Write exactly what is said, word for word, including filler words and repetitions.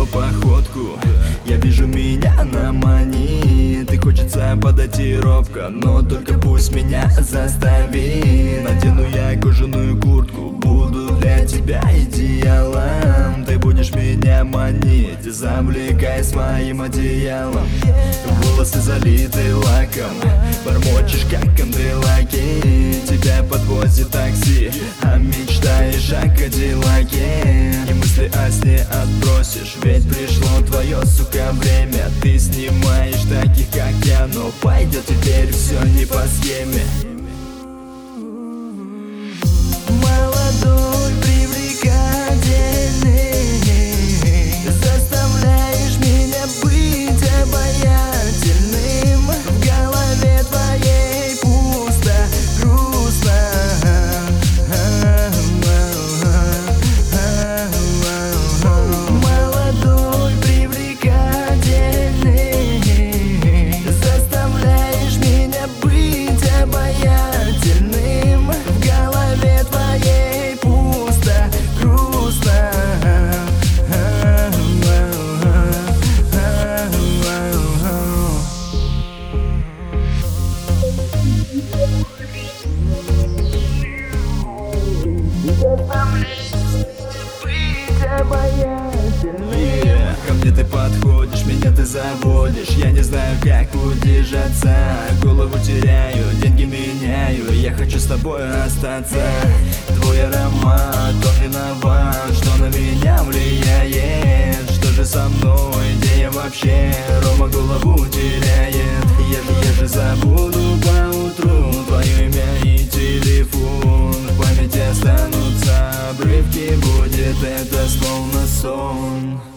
походку. Я вижу, меня на манит, и хочется подойти робко, но только пусть меня заставит. Надену я кожаную куртку, буду для тебя идеалом. Ты будешь меня манить, завлекай своим одеялом. Волосы залиты лаком, бормочешь как канделаки. Тебя подвозит такси, а мечтаешь о кадиллаке. И мысли о сне отбросишь, ведь пришло твое, сука, время. Ты снимаешь таких, как я, но пойдет теперь все не по схеме. Молодой, привлекательный, заставляешь меня быть обаятельным. В голове твоей пусто, грустно. Молодой, привлекательный, заставляешь меня быть обаятельным. В голове твоей пусто, грустно. Yeah. Ко мне ты подходишь, меня ты заводишь. Я не знаю, как удержаться, голову теряю, деньги меняю. Я хочу с тобой остаться. Твой аромат, он виноват, что на меня влияет. Что же со мной, где я вообще? Рома голову теряет. Я же, я же забуду поутру твое имя и телефон. В памяти останутся обрывки, будет это словно сон.